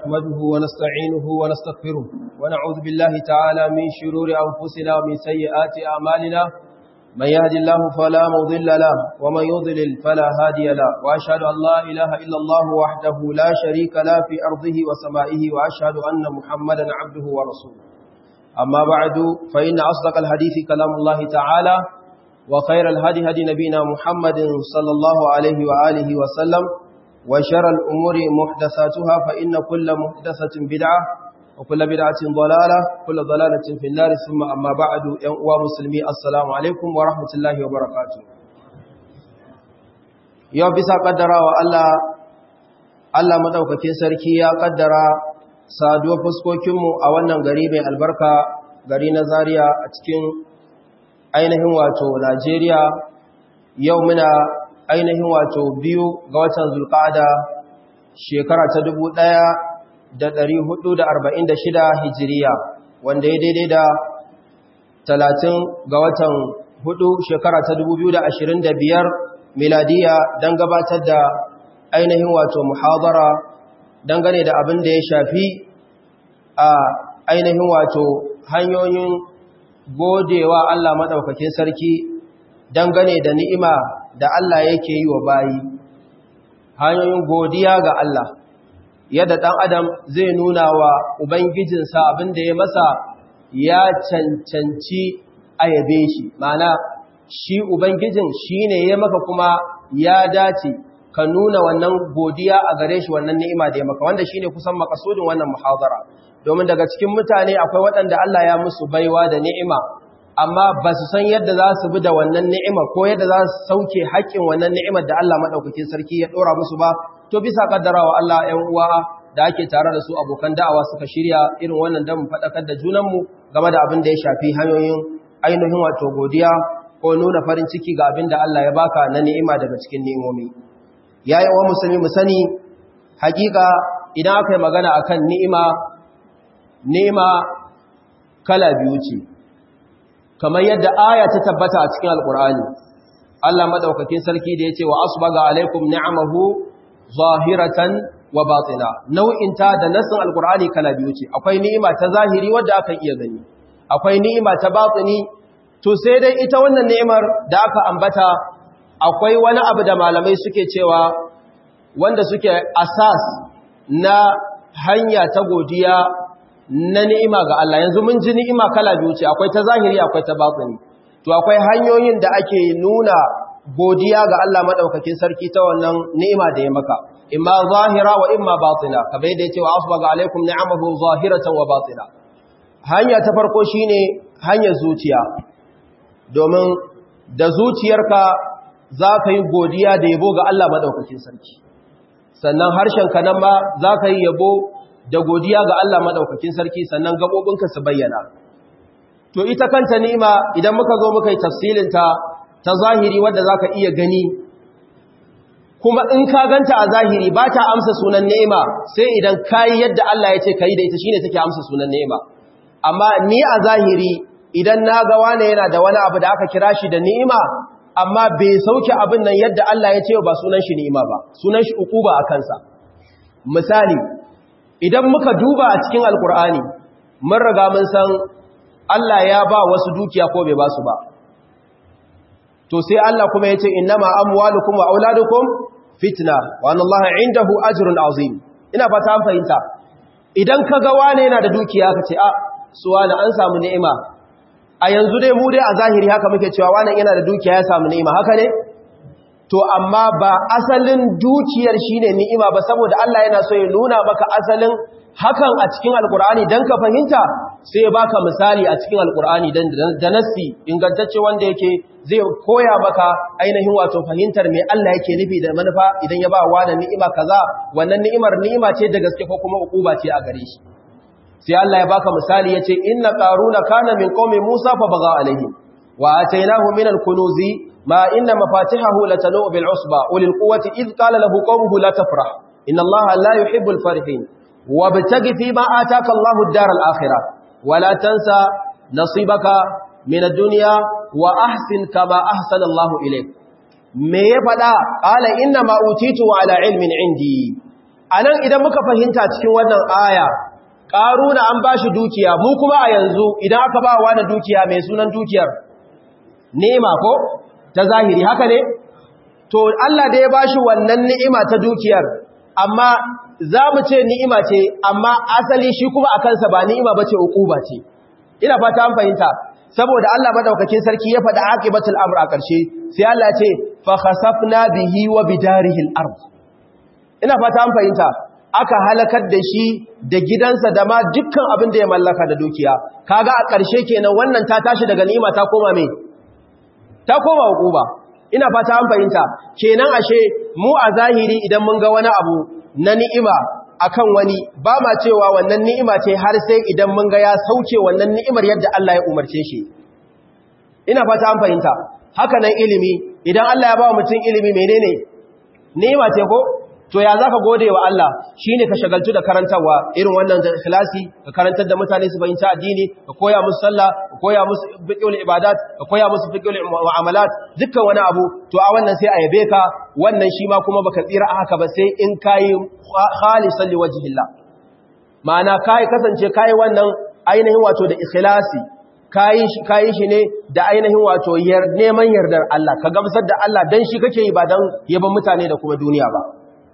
نحمده ونستعينه ونستغفره ونعوذ بالله تعالى من شرور أنفسنا ومن سيئات أعمالنا من يهد الله فلا مضل له ومن يضلل فلا هادي له وأشهد أن لا إله إلا الله وحده لا شريك له في أرضه وسمائه وأشهد أن محمدا عبده ورسوله أما بعد فإن أصدق الحديث كلام الله تعالى وخير الهدي هدي نبينا محمد صلى الله عليه وآله وسلم وشر الأمور محدثاتها فإن كل محدثة بدعة وكل بدعة ضلالة كل ضلالة في النار ثم أما بعد ومسلمي السلام عليكم ورحمة الله وبركاته يوم بسا قدر الله مدوكاكين سركي يا قدر saduwa fuskokinmu a wannan gari mai albarka gari na Zaria a cikin ainihin wato Najeriya yau muna ainihin wato 2 ga watan Zulqa'ada shekara ta 1446 Hijiriya wanda ya daidai da 30 ga watan 4 shekara ta 2025 miladiya don gabatar da ainihin wato muhadara dangane da abin da ya shafi a ainihin wato hanyoyin godewa Allah madaukakin sarki dangane da ni'ima da Allah yake yi wa bayi hanyoyin godiya ga Allah yadda dan adam zai nuna wa ubangijinsa abin da ya masa ya cancanci ayabe shi ma'ana shi ubangijin shine ya maka kuma ya dace ka nuna wannan godiya a gare shi wannan ni'ima da ya maka wanda shine kusan makasudin wannan muhadara domin daga cikin mutane akwai waɗanda Allah ya musu baiwa da ni'ima amma ba su san yadda za su bi da wannan ni'ima ko yadda za su sauke haƙƙin wannan ni'imar da Allah madaukakin sarki ya dora musu ba to bisa kaddarawa Allah ƴan uwa da ake tare da su abokan da'awa suka shirya irin wannan dan mu fadakar da junanmu game da abin da ya shafi hanyoyin ainihin wato godiya ko nuna farin ciki ga abin da Allah ya baka na ni'ima daga cikin ni'imomi yayin wa musulmi mu sani hakika idan aka yi magana akan ni'ima kala biyu ce kamar yadda aya ta tabbata a cikin alkur'ani Allah madaukakin sarki da yace wa asbaga alaikum ni'amahu zahiratan wa batina nau'in ta da nasin alkur'ani kala biyu ce akwai ni'ima ta zahiri wadda aka iya gani akwai ni'ima ta batini to sai dai ita wannan ni'imar da aka ambata akwai wani abu da malamai suke cewa wanda suke asas na hanya ta godiya na ni'ima ga Allah yanzu mun ji ni'ima kala biyu ce akwai ta zahiri akwai ta batini to akwai hanyoyin da ake nuna godiya ga Allah madaukakin sarki ta wannan ni'ima da ya maka imma zahira wa imma batina kamar yadda yake wa asbaga alaikum ni'amahu zahiratan wa batina hanya ta farko shine hanyar zuciya domin da zuciyarka za ka yi godiya da yabo ga Allah madaukakin sarki sannan harshenka nan ma za ka yi yabo da godiya ga Allah madaukakin sarki sannan gabobinka su bayyana to ita kanta ni'ima idan muka zo muka yi tafsilinta ta zahiri wanda zaka iya gani kuma in ka ganta a zahiri ba ta amsa sunan ni'ima sai idan kai yadda Allah ya ce kai da ita shine take amsa sunan ni'ima amma ni a zahiri idan na ga wani yana da wani abu da aka kira shi da ni'ima amma bai sauke abin nan yadda Allah ya ce ba sunan shi ni'ima ba sunan shi uquba a kansa misali idan muka duba a cikin alkur'ani mun riga mun san Allah ya ba wasu dukiya ko bai ba su ba to sai Allah kuma yace innama amwalukum wa auladukum fitna wa anallaha indahu ajrun azim ina fata an fahimta idan kaga wane yana da dukiya kace a suwana an samu ni'ima a yanzu dai mu dai a zahiri haka muke cewa wane yana da dukiya ya samu ni'ima haka ne to amma ba asalin dukiyar shine ni'ima ba saboda Allah yana so ya nuna maka asalin hakan a cikin alkur'ani dan ka fahimta sai baka misali a cikin alkur'ani dan da nassi ingantacce wanda yake zai koya maka ainihin wato fahimtar me Allah yake nufi da manufa idan ya ba wa da ni'ima kaza wannan ni'ima ce da gaske ko kuma ukuba ce a gare shi sai Allah ya baka misali yace inna qaruna kana min qaumi Musa fa baga alaihim wa atainahu min al-kunuzi ma inna mafatihahu latanu bil usba ulil quwwati id qala lahu qawmuhu la tafrah inna Allaha la yuhibbul farihin wabtaghi fima ataka Allahu ad-dar al-akhirah wa la tansa nasibaka min ad-dunya wa ahsin kama ahsana Allahu ilayk me ya fada qala inna ma utitu ala ilmin indi anan idan muka fahimta cikin wannan aya Karuna an bashi dukiya mu kuma a yanzu idan aka ba wa da dukiya mai sunan dukiyar ni'ima ko ta zahiri haka ne to Allah da ya bashi wannan ni'ima ta dukiyar amma zamu ce ni'ima ce amma asali shi kuma akan sa ba ni'ima bace uquba ce ina fata an fahimta saboda Allah madaukakin sarki ya faɗa aqibatul amr a ƙarshe sai Allah ya ce fa khasafna bihi wa bidarihi al-ard ina fata an fahimta aka halakar da shi da gidansa da ma dukkan abin da ya mallaka da dukiya kaga a ƙarshe kenan wannan ta tashi daga ni'ima ta koma me ta koma hukuma ina fata an fahimta kenan ashe mu a zahiri idan mun ga wani abu na ni'ima akan wani ba ma cewa wannan ni'ima ce har sai idan mun ga ya sauke wannan ni'imar yadda Allah ya umarce shi ina fata an fahimta haka nan ilimi idan Allah ya ba mutum ilimi menene ni'ima ce ko to ya zaka gode wa Allah shine ka shagaltu da karantawa irin wannan da ikhlasi ka karantar da mutane su fahimci addini ka koya musu sallah ka koya musu fiqhul ibadat ka koya musu fiqhul muamalat dukkan wani abu to a wannan sai a yabe ka wannan shi ma kuma baka tsira a haka ba sai in kai khalisan liwajhillah ma'ana kai kasance kai wannan ainihin wato da ikhlasi kai shi ne da ainihin wato neman yardar Allah ka gamsar da Allah dan shi kake yi ba dan yaban mutane da kuma duniya ba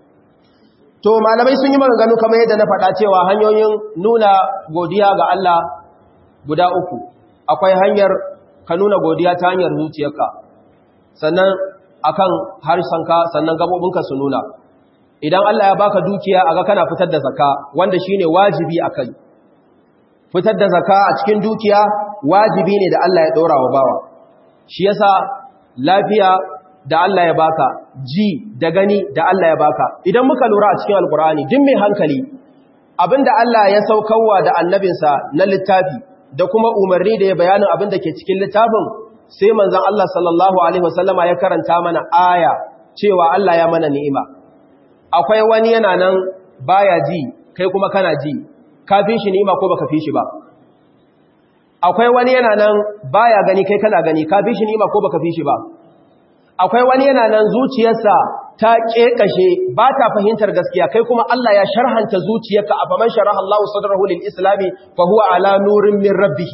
to malamai sun yi maganganu kamar yadda na faɗa cewa hanyoyin nuna godiya ga Allah guda uku akwai hanyar ka nuna godiya ta hanyar zuciyarka sannan akan harshenka sannan gabobinka su nuna idan Allah ya baka dukiya aga kana fitar da zakka wanda shine wajibi akai fitar da zakka a cikin dukiya wajibi ne da Allah ya ɗora wa bawa shi yasa lafiya da Allah ya baka ji da gani da Allah ya baka idan muka lura a cikin alkur'ani din mai hankali abinda Allah ya saukarwa da annabinsa na littafi da kuma umarni da ya bayanin abinda ke cikin littafin sai manzon Allah sallallahu alaihi wasallama ya karanta mana aya cewa Allah ya mana ni'ima akwai wani yana nan baya ji kai kuma kana ji ka fi shi ni'ima ko baka fi shi ba akwai wani yana nan baya gani kai kana gani ka fi shi ni'ima ko baka fi shi ba akwai wani yana nan zuciyarsa ta kekashe ba ta fahimtar gaskiya kai kuma Allah ya sharhanta zuciyarka afaman sharaha Allahu sadrahu lil islami fa huwa ala nurin min rabbih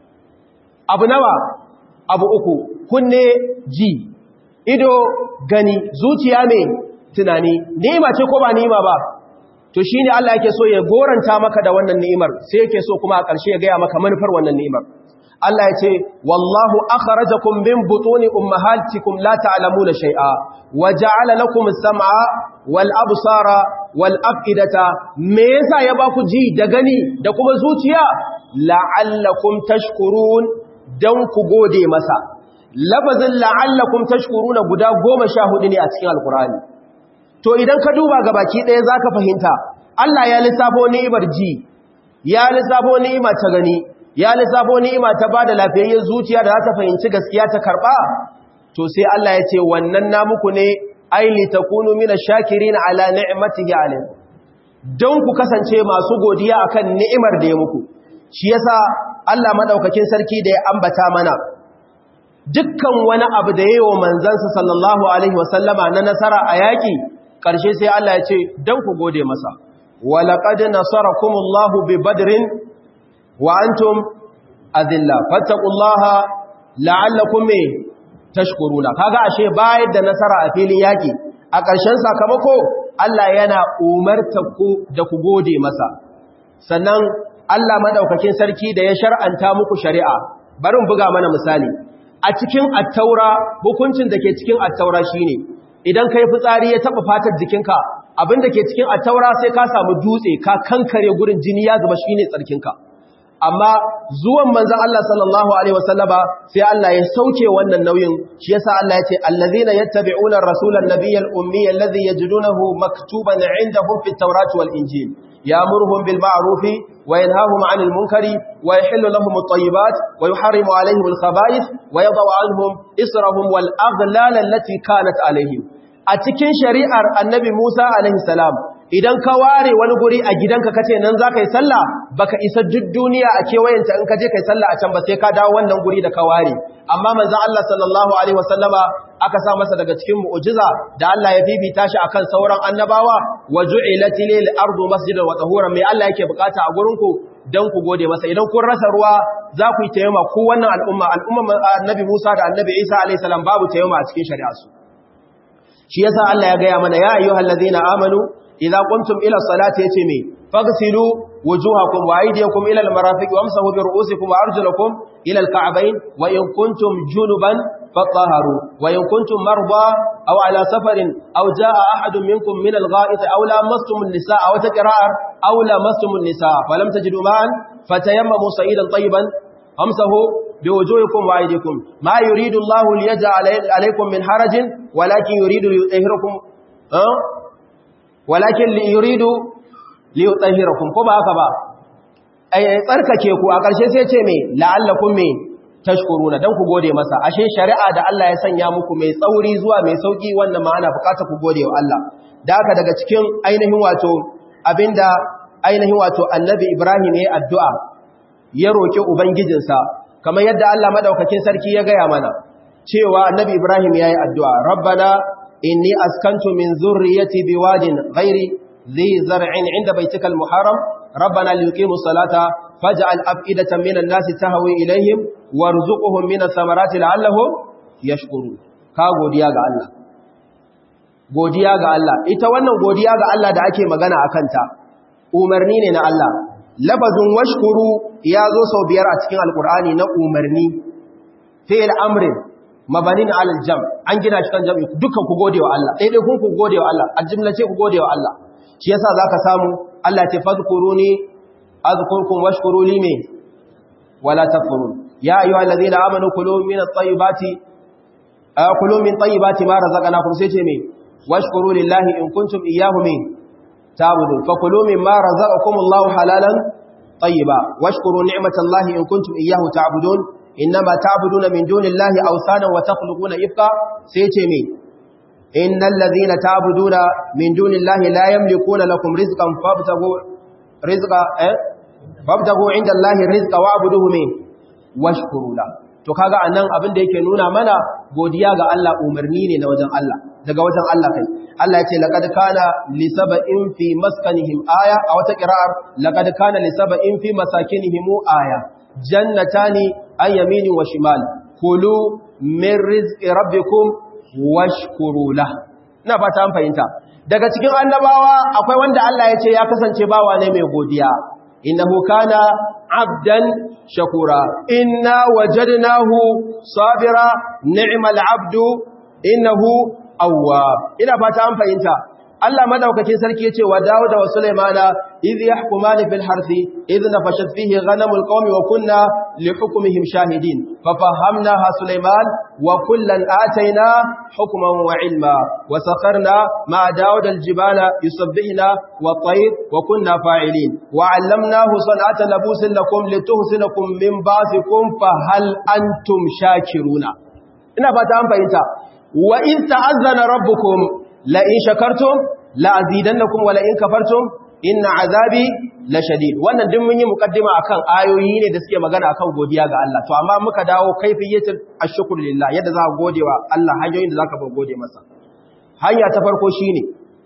abu nawa abu uku kunne ji ido gani zuciya mai tunani ni'ima ce ko ba ni'ima ba to shine Allah yake so ya goranta maka da wannan ni'imar sai yake so kuma a ƙarshe ya ga maka manufar wannan ni'imar Allah ya ce wallahu akhrajakum min butuni ummahatikum la ta'lamuna shay'a wa ja'ala lakum as-sam'a wal absara wal af'idata me yasa ya baku ji da gani da kuma zuciya la'allakum tashkurun dan ku gode masa lafazin la'allakum tashkuruna guda 14 ne a cikin alqur'ani to idan ka duba gabaki ɗaya zaka fahimta Allah ya lissafo ni'imar ji ya lissafo ni'ima ta gani ya lissafo ni'ima ta bada lafiyayyen zuciya da za ta fahimci gaskiya ta karba to sai Allah ya ce wannan namuku ne ai li takunu minash shakirin ala ni'matihi alaykum don ku kasance masu godiya akan ni'imar da ya muku shi yasa Allah madaukakin sarki da ya ambata mana dukkan wani abu da yayi wa manzansa sallallahu alaihi wasallama na nasara a yaki karshe sai Allah ya ce don ku gode masa walaqad nasarakumullahu bi badrin wa antum adilla fattaqullaha la'allakum tashkuruna kaga ashe bayar da nasara a filin yaki a ƙarshen sakamako Allah yana umarta ku da ku gode masa sannan Allah madaukakin sarki da ya shar'anta muku shari'a bari mu buga mana misali a cikin at-taura hukuncin da ke cikin at-taura shine idan kai fitsari ya taba fatar jikinka abinda ke cikin at-taura sai ka samu dutse ka kankare gurin jini ya zuba shine tsarkinka amma zuwan manzon Allah sallallahu alaihi wasallama sai Allah ya sauke wannan nauyin shi yasa Allah ya ce allazina yattabi'una ar-rasula an-nabiyyal ummiy alladhi yajidunahu maktuban 'indahum fit-taurati wal-injil ya'muruhum bil ma'ruf wa yanhahum 'anil munkari wa yuhillu lahum at-tayyibat wa yuharrimu 'alayhim al-khaba'ith wa yadh'u 'anhum israhum wal-aghlal allati kanat 'alayhim a cikin shari'ar annabi Musa alaihi salam idan ka ware wani guri a gidanka kace nan za ka yi sallah baka isa duk duniya a kewayenta in ka je kai sallah a can ba sai ka dawo wannan guri da ka ware amma manzon Allah sallallahu alaihi wasallama aka sa masa daga cikin mu'jiza da Allah ya bibita shi akan sauran annabawa waju'ilat lil ardu masjidan wa tahuran mai Allah yake bukata a gurin ku dan ku gode masa idan kun rasa ruwa za ku yi tayyama ku wannan al'umma annabi Musa da annabi Isa alaihi salam babu tayyama a cikin shari'a su shi yasa Allah ya gaya mana ya ayyuhallazina amanu idza qumtum ila salati yace me faghsilu wujuhakum wa aydiyakum ila almarafiq wamsahu bi ru'usikum wa arjulakum ila alka'bayn wa in kuntum junuban fatahharu wa in kuntum marda aw ala safarin aw jaa ahadun minkum min algha'it aw lamastum an-nisaa aw taqra'ar aw lamastum an-nisaa falam tajidu ma'an fatayammamu sa'idan tayyiban amsahu بوجوهكم وأيديكم ما يريد الله ليجعل عليكم من حرج ولكن يريد ليطهركم ولكن يريد ليطهركم كما هكذا أي tsarkake ku a ƙarshe sai ce me la'allakum me tashkuruna dan ku gode masa ashe shari'a da Allah ya sanya muku mai tsauri zuwa mai sauki wannan ma ana bukatar ku gode wa Allah da haka daga cikin ainihin wato abinda ainihin wato annabi Ibrahim yayi addu'a ya roki ubangijinsa kamar yadda Allah madaukakin sarki ya gaya mana cewa annabi Ibrahim yayi addu'a rabbana inni askantu min zurriyyati biwadin ghairi dhi zar'in 'inda baytikal muharram rabbana liqimus salata faj'al af'idatan minan nasi tahwi ilayhim warzuqhum minas samarati la'allahum yashkurun ka godiya ga Allah godiya ga Allah ita wannan godiya ga Allah da ake magana akan ta umarni ne na Allah lafazin washkuru ya zo sau 5 a cikin alkur'ani na umarni fi'il amrin mabanin alal jam an gina shi kan jam'i dukkan ku gode wa Allah dai kun ku gode wa Allah aljumlace ku gode wa Allah shi yasa zaka samu Allah ce fadhkuruni azkurkum washkuru li me wala takfurun ya ayyuhallazina amanu kulu min tayyibati ma razaqnakum sai ce me washkuru lillahi in kuntum iyyahu min تعبدون فكلوا مما رزقكم الله حلالا طيبا واشكروا نعمة الله إن كنتم إياه تعبدون إنما تعبدون من دون الله أوثانا وتخلقون إفكا سيتمي إن الذين تعبدون من دون الله لا يملكون لكم رزقا فابتغوا عند الله الرزق واعبدوه من واشكروا له to kaga anan abin da yake nuna mana godiya ga Allah umarni ne na wajen Allah daga wajen Allah kai Allah ya ce laqad kana li sab'in fi maskanihim aya a wata qira'ar laqad kana li sab'in fi masakinihim aya jannatani an yamini wa shimal kulu min rizqi rabbikum washkuru lah ina fata an fahimta daga cikin annabawa akwai wanda Allah ya ce ya kasance bawa ne mai godiya innahu kana abdan shakura inna wajadnahu sabira ni'mal abdu innahu awwab ina fata an fahimta Allah madaukakin sarki yace wa Dawud wa Sulaimana idh yahkumani fil harthi idh nafashat fihi ghanamul qawmi wa kunna li hukmihim shahidin fa fahamnaha Sulaiman wa kullan atayna hukman wa ilma wa sakharna ma Dawud al jibala yusabbihna wa tayr wa kunna fa'ilin wa 'allamnahu san'ata labusin lakum lituhsinakum min ba'sikum fa hal antum shakiruna ina fata an fahimta wa in ta'azzana rabbukum la in shakartum la azidannakum wa la in kafartum inna azabi la shadid wannan din mun yi mukaddima akan ayoyi ne da suke magana akan godiya ga Allah to amma muka dawo kaifiyatul ashkur lillah yadda za ka godewa Allah hanyoyin da zaka gode masa hanya ta farko shine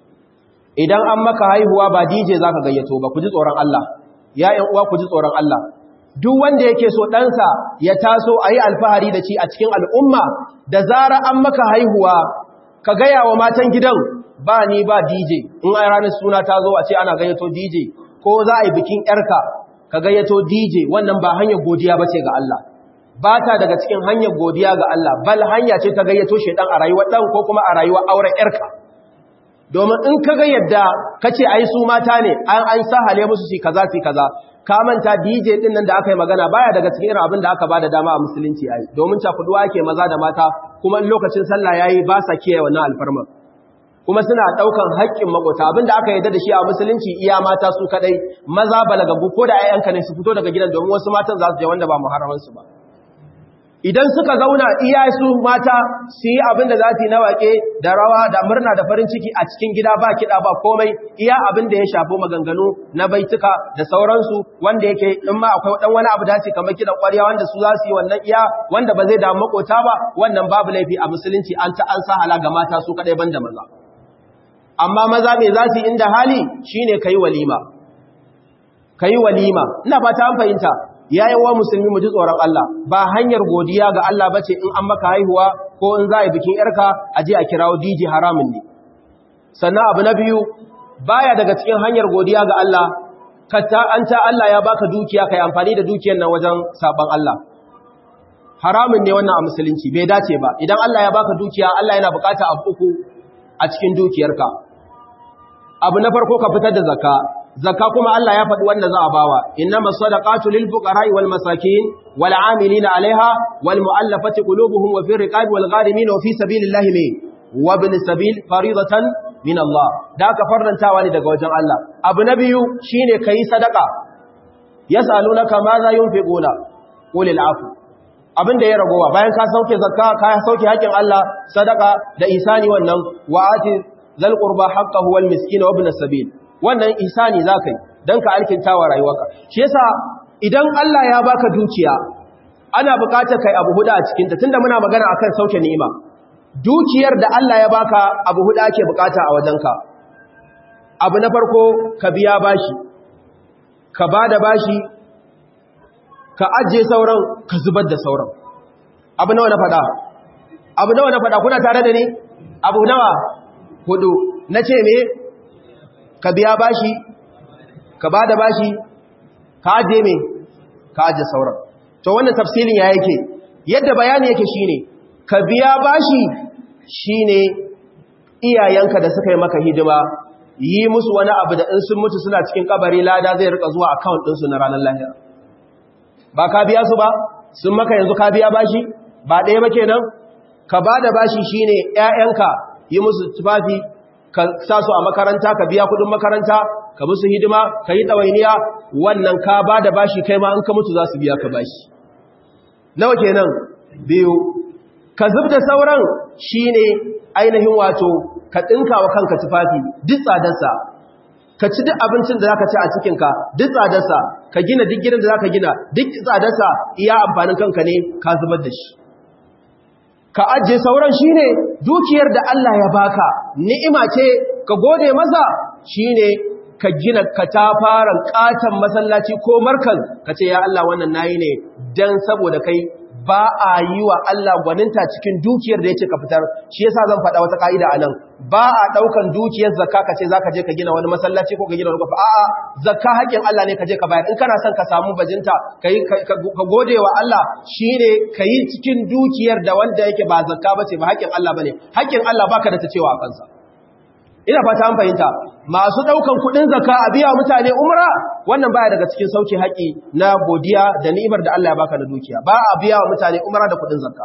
idan an maka haihuwa ba DJ zaka gayyato ba ku ji tsoron Allah ya ƴan uwa ku ji tsoron Allah duk wanda yake so ɗansa ya taso ayi alfahari da shi a cikin al'umma da zara an maka haihuwa ka gaya wa matan gidan ba ni ba DJ in ai ranar suna ta zo a ce ana gayyato DJ ko za a yi bikin yarka ka gayyato DJ wannan ba hanyar godiya ba ce ga Allah ba ta daga cikin hanyar godiya ga Allah bal hanya ce ta gayyato shedan a rayuwar dan ko kuma a rayuwar auren yarka domin in ka ga yadda kace ai su mata ne an sahale musu shi kaza ka manta DJ din nan da aka yi magana baya daga cikin irin abin da aka bada dama a musulunci yayi domin cakuduwa yake maza da mata kuma lokacin sallah yayi ba sa kiyaye wannan alfarma kuma suna daukan haƙƙin makota abinda aka yarda da shi a musulunci iya mata su kadai maza balagagu ko da ayyanka ne su fito daga gidan domin wasu matan za su je wanda ba muharraman su ba idan suka zauna iya su mata su yi abin da za su yi na waƙe da rawa da murna da farin ciki a cikin gida ba kiɗa ba komai, iya abin da ya shafi maganganu na baituka da sauransu wanda yake in ma akwai ɗan wani abu da ce kamar kiɗan ƙwarya wanda su za su yi wannan iya wanda ba zai damu makota ba, wannan babu laifi a musulunci an sa hala ga mata su kaɗai ban da maza. Amma maza mai za su yi inda hali shine ka yi walima. Ka yi walima, ina fata an fahimta. Yayin wa musulmi mu ji tsoron Allah, ba hanyar godiya ga Allah bace in an maka haihuwa ko in za a yi bikin yarka a je a kirawo DJ haramun ne. Sannan abu na biyu, baya daga cikin hanyar godiya ga Allah, an ta Allah ya baka dukiya kai amfani da dukiyar nan wajen saban Allah. Haramun ne wannan a musulunci, bai dace ba. Idan Allah ya baka dukiya, Allah yana bukata abu uku a cikin dukiyarka. Abu na farko ka fitar da zakka. Zakka kuma Allah ya faɗi wanda za a bawa, innamas sadaqatu lil fuqara'i wal masakin wal 'amilina 'alayha wal mu'allafati qulubuhum wa fir riqabi wal gharimin wa fi sabilillahi wa ibn sabil faridatan min Allah. Da ka farlantawa ne daga wajen Allah. Abu na biyu shine kai sadaka. Yas'alunaka ma za yunfiquna qulil 'afu. Abinda ya ragowa bayan ka sauke zakka, ka sauke haƙin Allah, sadaka da isani wannan wa'ati zal qurba haqqahu wal miskin wa ibn sabil. Wannan isani za ka yi don ka alkinta wa rayuwarka. Shi yasa idan Allah ya baka dukiya ana bukatar kai abu hudu a cikinta, tunda muna magana akan sauke ni'ima. Dukiyar da Allah ya baka abu hudu ake bukata a wajenka. Abu na farko ka biya bashi, ka bada bashi, ka ajiye sauran, ka zubar da sauran. Abu nawa na faɗa? Abu nawa na faɗa? Kuna tare da ni? Abu nawa? Hudu. Na ce me? Ka biya bashi, ka bada bashi, ka aje me, ka aje sauran. To wannan tafsirin ya yake, yadda bayani yake shine, ka biya bashi shine iyayenka da suka yi maka hidima, yi musu wani abu da in sun mutu suna cikin kabari lada zai rika zuwa account ɗinsu na ranar lahira. Ba ka biya su ba, sun maka yanzu ka biya bashi, ba ɗaya ba kenan. Ka bada bashi shine ƴaƴanka yi musu tufafi, ka sa su a makaranta, ka biya kudin makaranta, ka musu hidima, ka yi ɗawainiya, wannan ka ba da bashi kai ma in ka mutu za su biya ka bashi. Nawa kenan? Biyu. Ka zub da sauran shine ainihin wato ka ɗinka wa kanka tufafi duk tsadarsa, ka ci duk abincin da za ka ci a cikinka duk tsadarsa, ka gina duk gidan da za ka gina duk tsadarsa, iya amfanin kanka ne ka zubar da shi. Ka ajiye sauran shine dukiyar da Allah ya baka ni'ima ce, ka gode masa shine ka gina katafaren katon masallaci ko markaz, ka ce ya Allah wannan nayi ne dan saboda kai. Ba a yi wa Allah gwaninta cikin dukiyar da yake ka fitar. Shi yasa zan faɗa wata ka'ida anan, ba a ɗaukan dukiyar zakka ka ce zaka je ka gina wani masallaci ko ka gina wani kofa. A'a, zakka haƙin Allah ne, ka je ka bayar. In kana son ka samu bajinta, ka gode wa Allah shine kai cikin dukiyar da wanda yake ba zakka bace, ba haƙin Allah bane. Haƙin Allah baka da ta cewa a kansa. Ina fata an fahimta. Masu ɗaukan kuɗin zakka a biya mutane umra, wannan baya daga cikin sauke haƙi na godiya da ni'imar da Allah ya baka na dukiya. Ba a biya wa mutane umra da kuɗin zakka.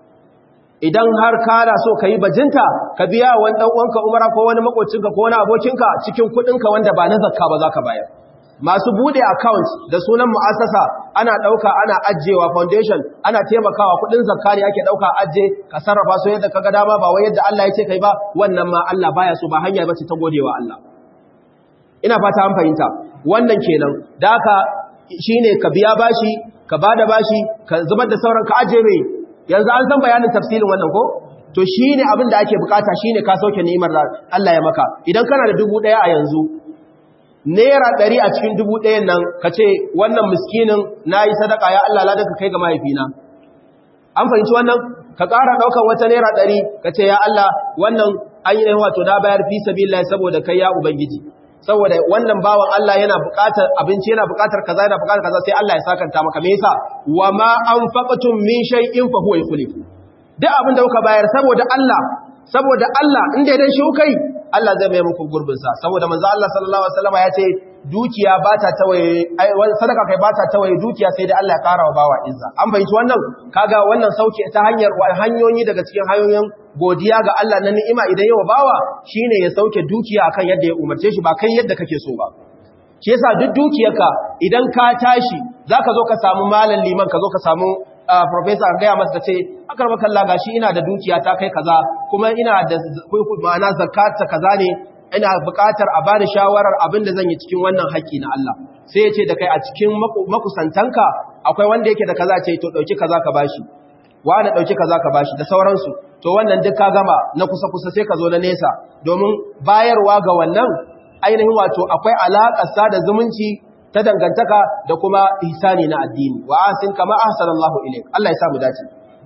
Idan har kana so ka yi bajinta, ka biya wani ɗan uwanka umra ko wani makocinka ko wani abokinka cikin kuɗinka wanda ba na zakka ba za ka bayar. Masu bude account da sunan mu'assasa ana dauka ana ajewa foundation, ana taimakawa kudin zakka ne ake dauka aje ka sarrafa su yadda kaga dama, ba wai yadda Allah ya ce kai ba. Wannan ma Allah baya so, ba hanya bace ta godewa Allah. Ina fata an fahimta. Wannan kenan da haka shine ka biya bashi, ka bada bashi, ka zubar da sauran ka aje mai. Yanzu an san bayanin tafsirin wannan ko? To shine abin da ake bukata, shine ka sauke ni'imar da Allah ya maka. Idan kana da 1000 a yanzu, Naira 100 a cikin 1000 nan ka ce wannan miskinin na yi sadaka ya Allah ladan ka kai ga mahaifina. An fahimci wannan? Ka ƙara ɗaukar wata Naira 100 ka ce ya Allah wannan an yi wato na bayar fi sabilillah saboda kai ya Ubangiji. Saboda wannan bawan Allah yana buƙatar abinci, yana buƙatar kaza, yana buƙatar kaza, sai Allah ya sakanta maka. Me yasa? Wa ma anfaqtum min shay'in fa huwa yukhlifu. Duk abin da kuka bayar saboda Allah inda dan shi kai, Allah zai mai muku gurbinsa. Saboda manzo Allah sallallahu alaihi wasallam ya ce dukiya ba ta tawaye, sadaka kai ba ta tawaye dukiya, sai dai Allah ya kara wa bawa izza. An fahimci wannan? Kaga wannan sauke ta hanyoyi daga cikin hanyoyin godiya ga Allah na ni'ima idan yawa bawa shine ya sauke dukiya akan yadda ya umarce shi, ba kan yadda kake so ba. Shi yasa duk dukiyarka idan ka tashi zaka zo ka samu malam liman, ka zo ka samu professor a gaya masa ce akar makalla gashi ina da dukiya ta kai kaza kuma ina da ma'ana zakata kaza ne ina buƙatar a bani shawarar abin da zan yi cikin wannan haƙƙi na Allah sai ya ce da kai a cikin makusantanka akwai wanda yake da kaza ce to ɗauki kaza ka bashi wani ɗauki kaza ka bashi da sauransu to wannan duk ka gama na kusa-kusa sai ka zo na nesa domin bayarwa ga wannan ainihin wato akwai alaƙar sada zumunci ta dangantaka da kuma ihsani na addini wa asin kama ahsanallahu ilayk Allah ya sa mu dace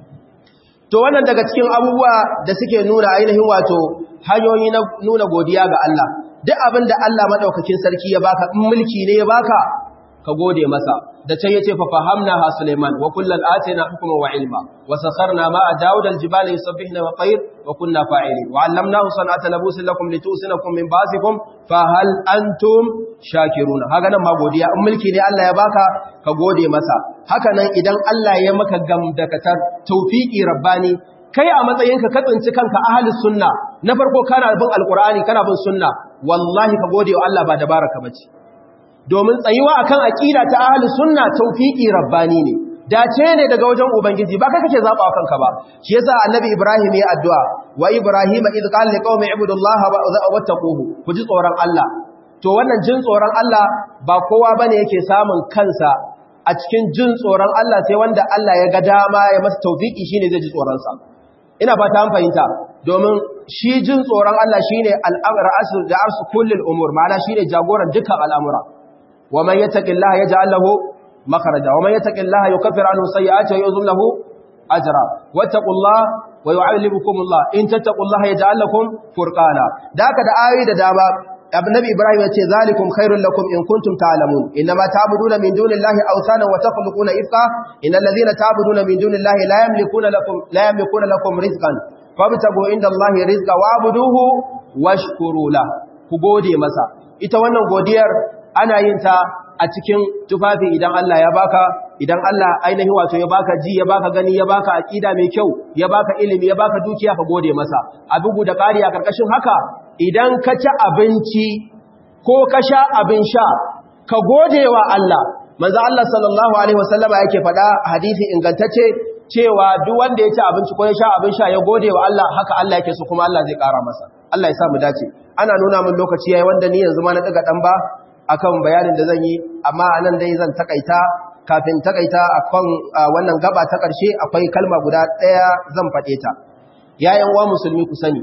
to wannan daga cikin abubuwa da suke nuna ainihin wato hanyoyi na nuna godiya ga Allah duk abin da Allah madaukakin sarki ya baka in mulki ne ya baka ka gode masa da can yace fa fahamnaha Sulaiman wa kullal atina hukman wa ilma wa sakharna ma Dawud al-jibala yusabbihna wa tayr wa kunna fa'ilin wa 'allamnahu san'ata labusin lakum litusinakum min ba'sikum fa hal antum shakirun haka nan ma godiya in mulki ne Allah ya baka ka gode masa haka nan idan Allah ya maka gamdakatar tawfiki rabbani kai a matsayinka ka tsinci kanka ahlus sunna na farko kana bin alqur'ani kana bin sunna wallahi ka gode wa Allah ba dabaraka bace domin tsayuwa akan aqida ta ahlus sunna tawfiki rabbani ne dace ne daga wajen ubangiji ba kai kake zabawa kanka ba shi yasa annabi ibrahim ya addu'a wa ibrahima idh qala liqaumi ibudullaha wattaquhu ku ji tsoron Allah to wannan jin tsoron Allah ba kowa bane yake samun kansa a cikin jin tsoron Allah sai wanda Allah ya ga dama ya masa tawfiki shine zai ji tsoron sa ina fata an fahimta domin shi jin tsoron Allah shine al'amr asl da arsu kullul umur ma'ana shine jagoran dukkan al'amura wa man yattaqillaha yaj'al lahu makhraja wa man yattaqillaha yukaffir anhu sayyi'atihi wa yuzil lahu ajra wattaqullaha wa yu'allimukumullah in tattaqullaha yaj'al lakum furqana daka da ayoyi da dama annabi ibrahim yace zalikum khairul lakum in kuntum ta'lamun inma ta'buduna min dunillahi awthana wa takhluquna ifka innal ladhina ta'buduna min dunillahi la yamlikuna lakum rizqan fabtagu indallahi rizqa wa'buduhu washkuru la ku gode masa ita wannan godiyar ana yin ta a cikin tufafi idan Allah ya baka idan Allah ainihi wato ya baka ji ya baka gani ya baka aqida mai kyau ya baka ilimi ya baka dukiya ka gode masa a bugu da ƙari a karkashin haka idan ka ci abinci ko ka sha abin sha ka gode wa Allah manzo Allah sallallahu alaihi wasallama yake faɗa hadisi ingantacce cewa duk wanda ya ci abinci ko ya sha abin sha ya gode wa Allah haka Allah yake so kuma Allah zai ƙara masa Allah ya sa mu dace ana nuna min lokaci yayi wanda ni yanzu ma na daga dan ba akan bayanin da zan yi amma anan dai zan takaita kafin takaita akan wannan gaba ta ƙarshe akwai kalma guda ɗaya zan faɗe ta yayin wa musulmi ku sani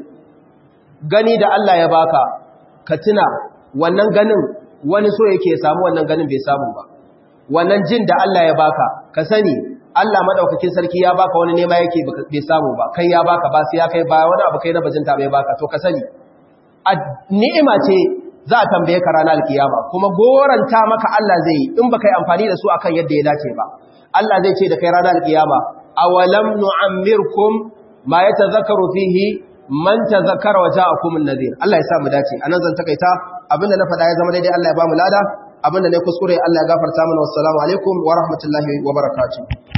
gani da Allah ya baka ka tuna wannan ganin wani so yake samu wannan ganin bai samu ba wannan jin da Allah ya baka ka sani Allah madaukakin sarki ya baka wani nema yake bai samu ba kai ya baka ba sai ya kai ba wani abu kai na bajinta bai baka to ka sani ni'ima ce za a tambaye ka ranar alkiyama kuma goranta maka Allah zai yi in baka yi amfani da su akan yadda ya dace ba Allah zai ce da kai ranar alkiyama awalam nu'ammirkum ma yatazakkaru fihi man tazakkara wa ja'akum an-nadhir Allah ya sa mu dace anan zan takaita abinda na faɗa ya zama daidai Allah ya ba mu lada abinda ne kuskure Allah ya gafarta mana wassalamu alaikum wa rahmatullahi wa barakatuh